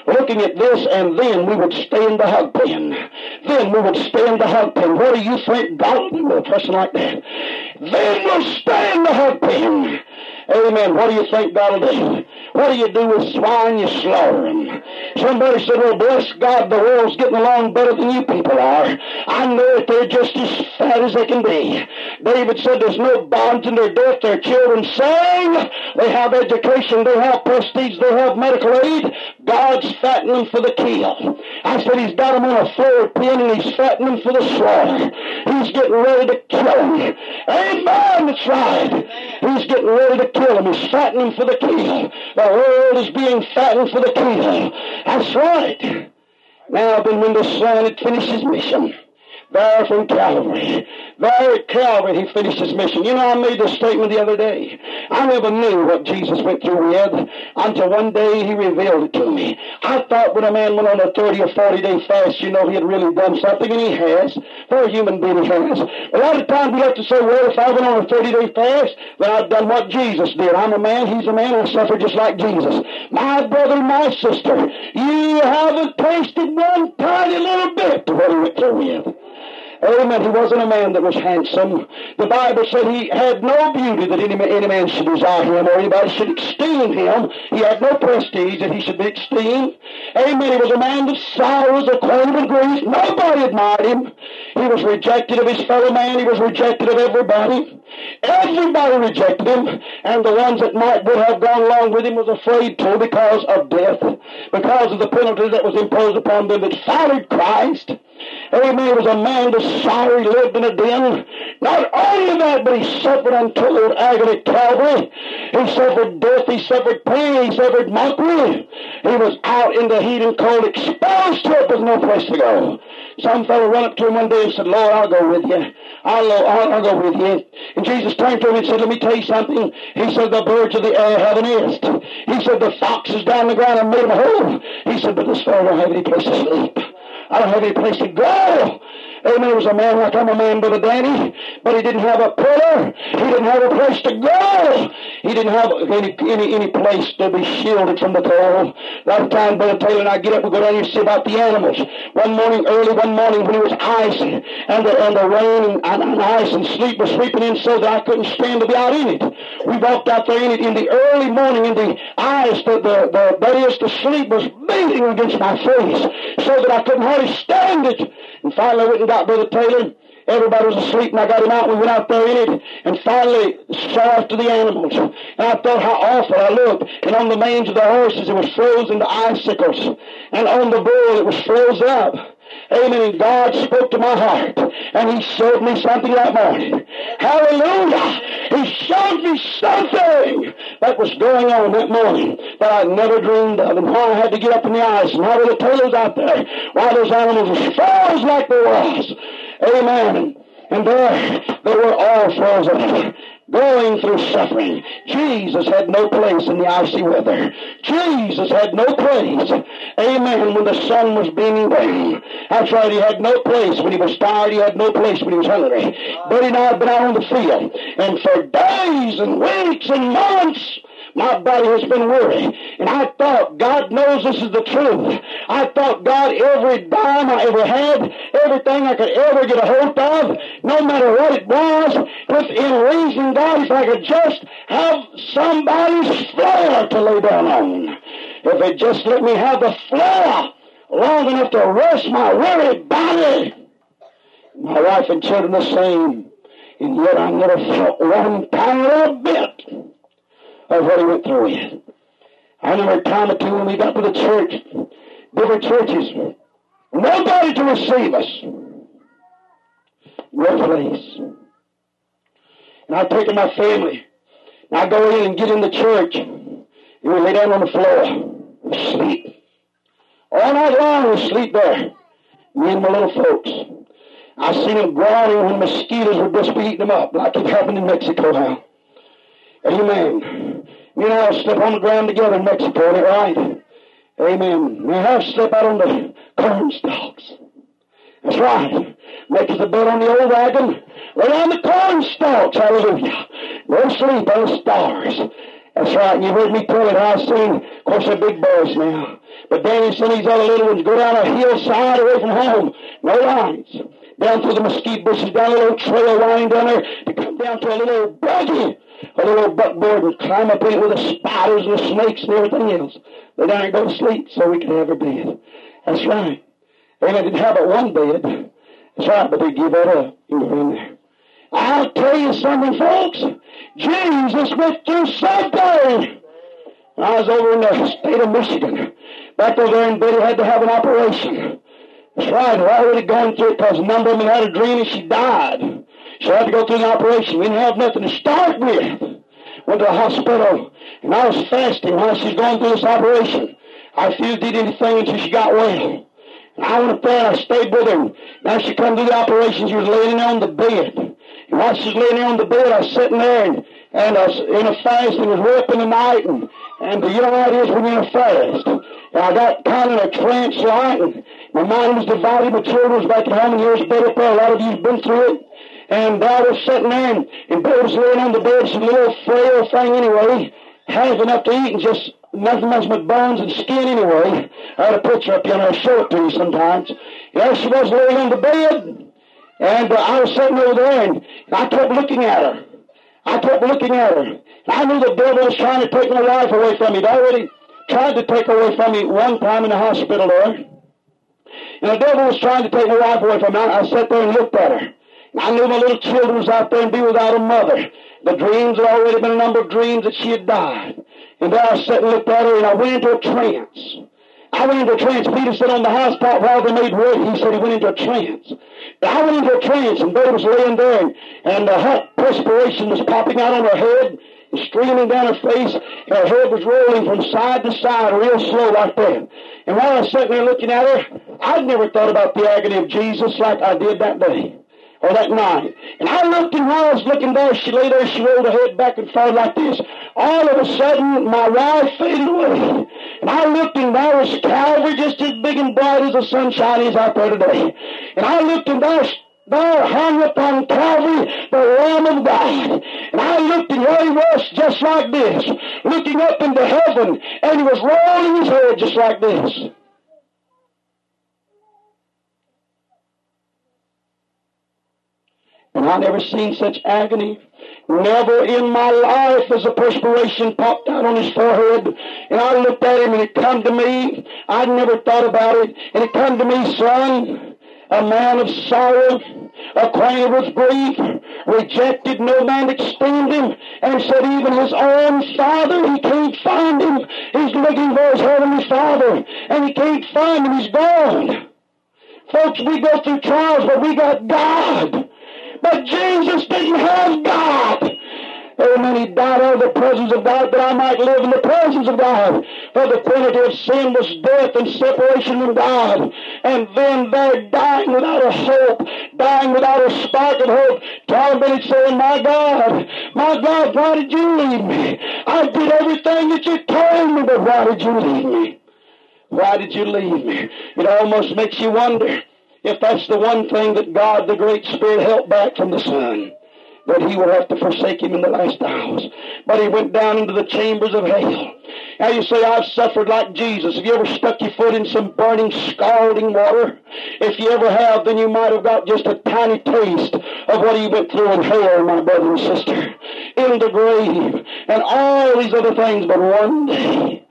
looking at this, and then we would stay in the hog pen. Then we would stay in the hog pen. What do you think God will do with a person like that? Then we'll stay in the hog pen. Amen. What do you think God will do? What do you do with swine? You slaughter them. Somebody said, well, bless God, the world's getting along better than you people are. I know that they're just as fat as they can be. David said there's no bonds in their death. Their children sing. They have education. They have prestige. They have medical aid. God's fattening them for the kill. I said he's got them on a floor pen and he's fattening them for the slaughter. He's getting ready to kill them. Amen. That's right. He's getting ready to kill them. He's fattening them for the kill. The world is being fattened for the kill. That's right. Now then, when the Son had finished his mission, there from Calvary. There at Calvary, he finished his mission. You know, I made this statement the other day. I never knew what Jesus went through with until one day he revealed it to me. I thought when a man went on a 30 or 40-day fast, you know, he had really done something, and he has. For a human being, he has. A lot of times we have to say, well, if I went on a 30-day fast, then I've done what Jesus did. I'm a man, he's a man, I suffer just like Jesus. My brother, my sister, you haven't tasted one tiny little bit of what he went through with. Amen. He wasn't a man that was handsome. The Bible said he had no beauty that any man should desire him or anybody should esteem him. He had no prestige that he should be esteemed. Amen. He was a man of sorrows, acquainted with grief. Nobody admired him. He was rejected of his fellow man. He was rejected of everybody. Everybody rejected him. And the ones that would have gone along with him was afraid to because of death, because of the penalty that was imposed upon them that followed Christ. Amen. He was a man of sorrow. He lived in a den. Not only that, but he suffered untold agony at Calvary. He suffered death. He suffered pain. He suffered mockery. He was out in the heat and cold, exposed to it with no place to go. Some fellow ran up to him one day and said, Lord, I'll go with you. I'll go with you. And Jesus turned to him and said, let me tell you something. He said, the birds of the air have a nest. He said, the foxes down the ground have made them whole. He said, but this fellow don't have any place to sleep. I don't have any place to go. Amen. He was a man like I'm a man, Brother Danny, but he didn't have a pillar. He didn't have a place to go. He didn't have any place to be shielded from the cold. A lot of time, Brother Taylor and I get up and go down here and see about the animals. Early one morning when it was ice and the rain and ice and sleep was sweeping in so that I couldn't stand to be out in it. We walked out there in it in the early morning in the ice. The sleep was beating against my face so that I couldn't hardly stand it. And finally I went and got Brother Taylor. Everybody was asleep, and I got him out. We went out there in it, and finally saw after the animals. And I thought how awful I looked. And on the manes of the horses, it was frozen to icicles. And on the bull, it was frozen up. Amen. And God spoke to my heart, and He showed me something that morning. Hallelujah. He showed me something that was going on that morning that I never dreamed of. And why I had to get up in the ice, and why the Taylors out there, why those animals were frozen like they was. Amen. And there they were all frozen, going through suffering. Jesus had no place in the icy weather. Jesus had no place. Amen. When the sun was beaming down. That's right. He had no place when he was tired. He had no place when he was hungry. But and I had been out on the field. And for days and weeks and months, my body has been weary. And I thought, God knows this is the truth. I thought, God, every dime I ever had, everything I could ever get a hold of, no matter what it was, within reason, God, if I could just have somebody's floor to lay down on. If they just let me have the floor long enough to rest my weary body. My wife and children the same. And yet I never felt one tiny little bit of what he went through with. I remember a time or two when we got to the church, different churches, nobody to receive us. No place. And I'd taken my family, and I'd go in and get in the church, and we lay down on the floor and sleep. All night long we sleep there, me and my little folks. I seen them groaning when mosquitoes would just be eating them up, like it happened in Mexico now. Amen. You and I will sleep on the ground together in Mexico, isn't it right? Amen. We have slept out on the corn stalks. That's right. Make us a bed on the old wagon. Lay on the corn stalks. Hallelujah. Go to sleep on the stars. That's right. And you heard me tell it. I've seen, of course, they're big boys now. But Danny sent these other little ones go down a hillside away from home. No lights. Down through the mesquite bushes, down a little trail winding down there to come down to a little buggy, a little buckboard, and climb up in it with the spiders and the snakes and everything else. Lay down and go to sleep so we could have our bed. That's right. They didn't have but one bed. That's right, but they give that up. You go in there. I'll tell you something, folks. Jesus went through something. I was over in the state of Michigan. Back over there, and Betty had to have an operation. That's right, they're already going through it because a number of them had a dream and she died. She had to go through the operation. We didn't have nothing to start with. Went to the hospital, and I was fasting while she was going through this operation. I refused to eat anything until she got well. And I went up there and I stayed with her. Now she come through the operation, she was laying there on the bed. And while she was laying there on the bed, I was sitting there and I was in a fast and was way up in the night. And you know how it is when you're in a fast. And I got kind of in a trance light, and my mind was divided. My children was back at home, and yours bed up there. A lot of you've been through it. And I was sitting there, and Bill was laying on the bed. She's a little frail thing anyway, has enough to eat and just nothing much but bones and skin anyway. I had a picture up here, and I'll show it to you sometimes. And there she was laying on the bed, and I was sitting over there, and I kept looking at her. I kept looking at her. And I knew the devil was trying to take my life away from me. He'd already tried to take away from me one time in the hospital there. And the devil was trying to take my life away from me. I sat there and looked at her. And I knew my little children was out there and be without a mother. The dreams had already been a number of dreams that she had died. And there I sat and looked at her, and I went into a trance. I went into a trance. Peter said on the housetop while they made ready, he said he went into a trance. I went into a trance, and Betty was laying there, and the hot perspiration was popping out on her head, and streaming down her face, and her head was rolling from side to side, real slow like that. And while I was sitting there looking at her, I'd never thought about the agony of Jesus like I did that day, or that night. And I looked, and while I was looking there, she lay there, she rolled her head back and forth like this. All of a sudden, my wife faded away. And I looked, and there was Calvary just as big and bright as the sunshine is out there today. And I looked, and there hung upon Calvary the Lamb of God. And I looked, and there he was just like this, looking up into heaven, and he was rolling his head just like this. And I never seen such agony. Never in my life as the perspiration popped out on his forehead. And I looked at him, and it come to me. I'd never thought about it. And it come to me, son, a man of sorrow, acquainted with grief, rejected, no man extend him, and said even his own father, he can't find him. He's looking for his heavenly Father, and he can't find him. He's gone. Folks, we go through trials, but we got God. But Jesus didn't have God. Amen. He died out of the presence of God that I might live in the presence of God. For the penalty of sin was death and separation from God. And then there, dying without a hope, dying without a spark of hope, Tom Bennett saying, my God, why did you leave me? I did everything that you told me, but why did you leave me? Why did you leave me? It almost makes you wonder if that's the one thing that God, the great Spirit, held back from the Son, that he would have to forsake him in the last hours. But he went down into the chambers of hell. Now you say, I've suffered like Jesus. Have you ever stuck your foot in some burning, scalding water? If you ever have, then you might have got just a tiny taste of what he went through in hell, my brother and sister, in the grave, and all these other things. But one day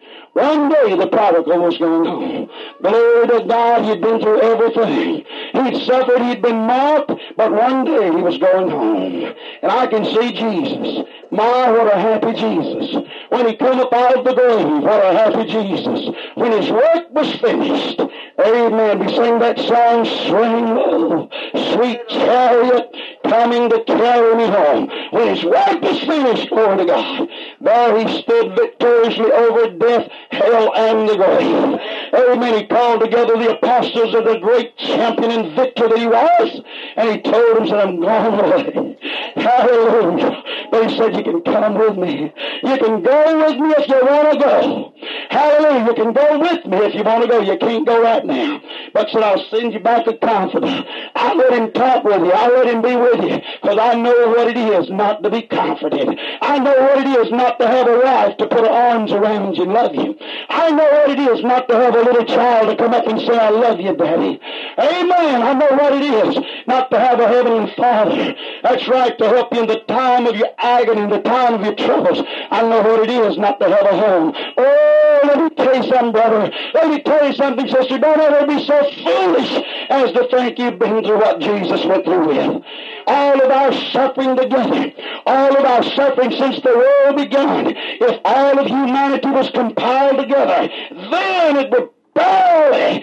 the prodigal was going home. Glory to God, he'd been through everything. He'd suffered, he'd been mocked, but one day he was going home. And I can see Jesus. My, what a happy Jesus. When he came up out of the grave, what a happy Jesus. When his work was finished, amen, we sing that song, swing low, sweet chariot, coming to carry me home. When his work was finished, glory to God, there he stood victoriously over death, hell, and the grave. Amen. He called together the apostles of the great champion and victor that he was, and he told them, said, I'm going away. Hallelujah. But he said, you can come with me. You can go with me if you want to go. Hallelujah. You can go with me if you want to go. You can't go right now. But said, I'll send you back a comforter. I'll let him talk with you. I'll let him be with you. Because I know what it is not to be comforted. I know what it is not to have a wife to put her arms around you and love you. I know what it is not to have a little child to come up and say, I love you, Daddy. Amen. I know what it is not to have a heavenly Father. That's right, to help you in the time of your agony, in the time of your troubles. I know what it is not to have a home. Oh, let me tell you something, brother. Let me tell you something, sister. Don't ever be so foolish as to think you've been through what Jesus went through with. All of our suffering together, all of our suffering since the world began, if all of humanity was compiled together, then it would barely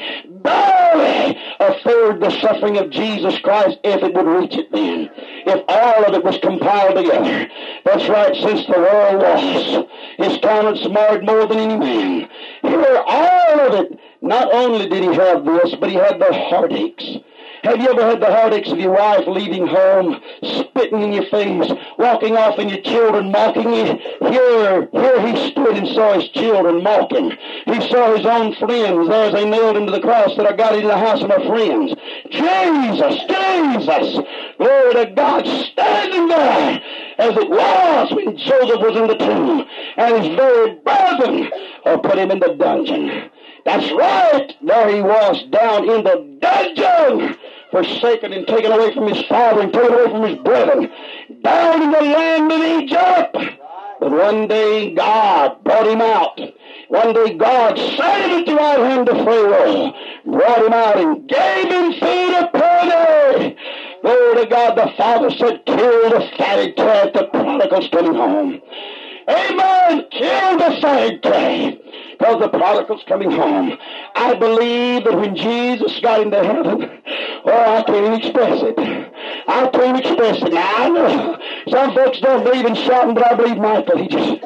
afford the suffering of Jesus Christ if it would reach it then. If all of it was compiled together. That's right, since the world was. His countenance marred more than any man. Here, all of it. Not only did he have this, but he had the heartaches. Have you ever had the heartaches of your wife leaving home, spitting in your face, walking off and your children mocking you? Here he stood and saw his children mocking. He saw his own friends there as they nailed him to the cross, that I got into the house of my friends. Jesus, glory to God, standing there as it was when Joseph was in the tomb, and his very brethren put him in the dungeon. That's right, there he was down in the dungeon, forsaken and taken away from his father and taken away from his brethren, down in the land of Egypt. But one day God brought him out. One day God set him at the right hand of Pharaoh, brought him out and gave him food a penny. Glory to God. The father said, kill the fatted calf, the prodigal's coming home. Amen. Kill the fatted calf, because the prodigal's coming home. I believe that when Jesus got into heaven, I can't even express it. I can't express it. Now, I know some folks don't believe in shouting, but I believe Michael,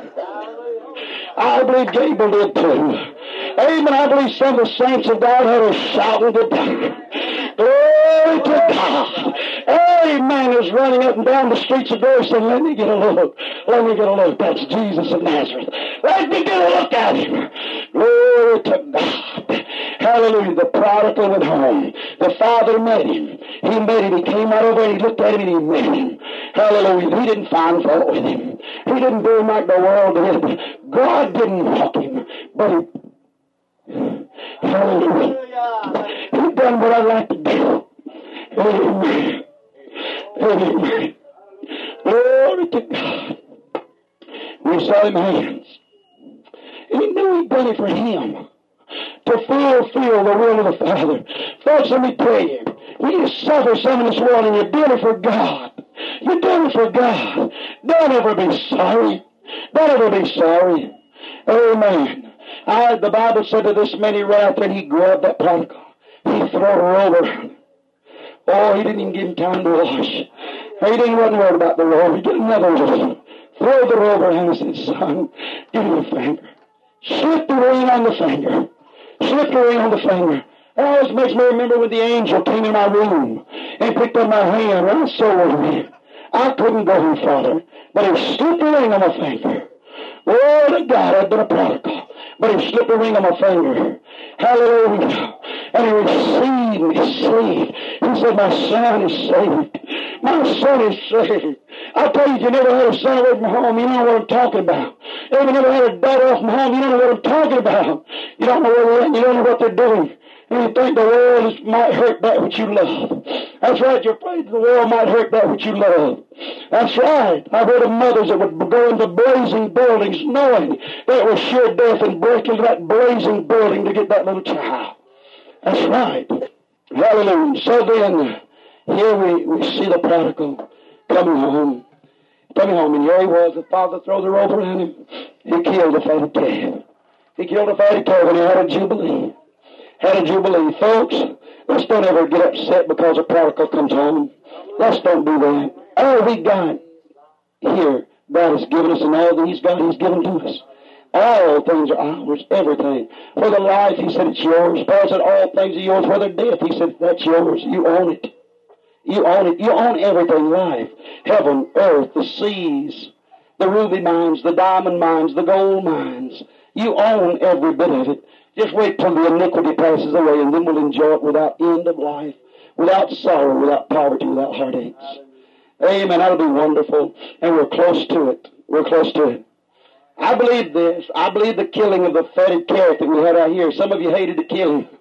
I believe Gabriel did too. Amen. I believe some of the saints of God had a shouting today. Glory to God. Amen. Is running up and down the streets of Jerusalem saying, let me get a look. Let me get a look. That's Jesus of Nazareth. Let me get a look at him. Glory to God. Hallelujah. The prodigal went home. The father met him. He met him. He came out over and he looked at him and he met him. Hallelujah. He didn't find fault with him. He didn't do him like the world did. God didn't mock him, but hallelujah. He done what I like to do. Amen. Amen. Glory to God. We saw him hands. And he knew he'd done it for him, to fulfill the will of the Father. Folks, let me tell you, when you suffer some in this world and you're doing it for God, you're doing it for God. Don't ever be sorry. Don't ever be sorry. Amen. The Bible said that this man he ran out there and he grabbed that prodigal. He threw her over. Oh, he didn't even give him time to wash. He didn't wasn't worried about the robe. He did another one. Throw the robe around and said, son, give me the finger. Slip the ring on the finger. Slip the ring on the finger. It always makes me remember when the angel came in my room and picked up my hand. I was so worried. I couldn't go any farther, but he slipped the ring on my finger. Lord of God, I'd been a prodigal, but he slipped the ring on my finger. Hallelujah. And he received me, saved. He said, my son is saved. My son is saved. I tell you, if you never had a son away from home, you don't know what I'm talking about. If you never had a daughter off from home, you don't know what I'm talking about. You don't know where they're at, you don't know what they're doing. And you think the world might hurt that which you love. That's right, you're afraid the world might hurt that which you love. That's right. I've heard of mothers that would go into blazing buildings knowing that it was sure death and break into that blazing building to get that little child. That's right. Hallelujah. So then, here we see the prodigal coming home. Coming home, and here he was. The father threw the robe around him. He killed the fatted calf. He killed the fatted calf, and he had a jubilee. Had a jubilee. Folks, let's don't ever get upset because a prodigal comes home. Let's don't do that. All we got here, God has given us, and all that He's got, He's given to us. All things are ours, everything. For the life, He said, it's yours. Paul said, all things are yours. For the death, He said, that's yours. You own it. You own it. You own everything in life. Heaven, earth, the seas, the ruby mines, the diamond mines, the gold mines. You own every bit of it. Just wait till the iniquity passes away, and then we'll enjoy it without end of life, without sorrow, without poverty, without heartaches. Amen. That'll be wonderful. And we're close to it. We're close to it. I believe this. I believe the killing of the fatted calf that we had out here. Some of you hated to kill him.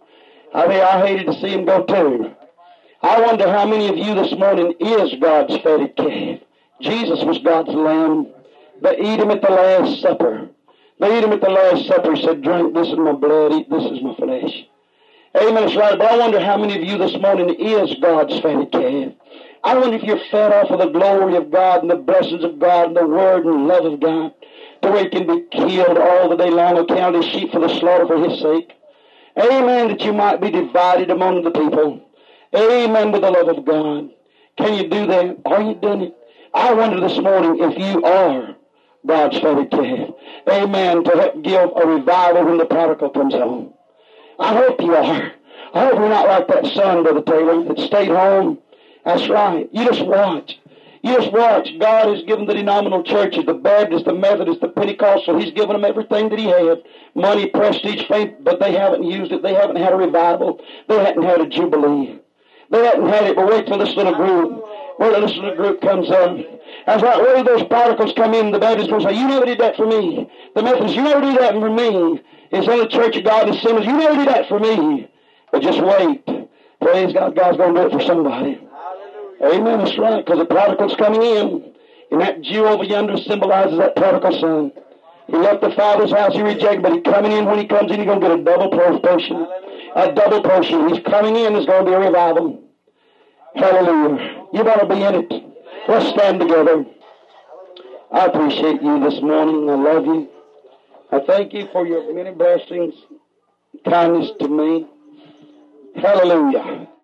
I hated to see him go too. I wonder how many of you this morning is God's fatted calf. Jesus was God's lamb. They eat him at the Last Supper. They eat him at the Last Supper. He said, drink, this is my blood, eat, this is my flesh. Amen. It's right. But I wonder how many of you this morning is God's fatted calf. I wonder if you're fed off of the glory of God and the blessings of God and the word and love of God, the way he can be killed all the day long, accounted as sheep for the slaughter for his sake. Amen. That you might be divided among the people. Amen. With the love of God. Can you do that? Are you doing it? I wonder this morning if you are God's fatted calf. Amen. To help give a revival when the prodigal comes home. I hope you are. I hope you're not like that son, Brother Taylor, that stayed home. That's right. You just watch. You just watch. God has given the denominational churches, the Baptist, the Methodist, the Pentecostal. He's given them everything that he had. Money, prestige, fame, but they haven't used it. They haven't had a revival. They haven't had a jubilee. They haven't had it. But wait till this little group. Wait till this little group comes up. That's right. Wait till those prodigals come in. The Baptist will say, you never did that for me. The Methodist, you never did that for me. It's only the Church of God is sinners. You never did that for me. But just wait. Praise God. God's going to do it for somebody. Amen. That's right. Because the prodigal's coming in. And that Jew over yonder symbolizes that prodigal son. He left the father's house. He rejected. But he's coming in. When he comes in, he's going to get a double portion. A double portion. He's coming in. There's going to be a revival. Hallelujah. You want to be in it. Let's stand together. I appreciate you this morning. I love you. I thank you for your many blessings, kindness to me. Hallelujah.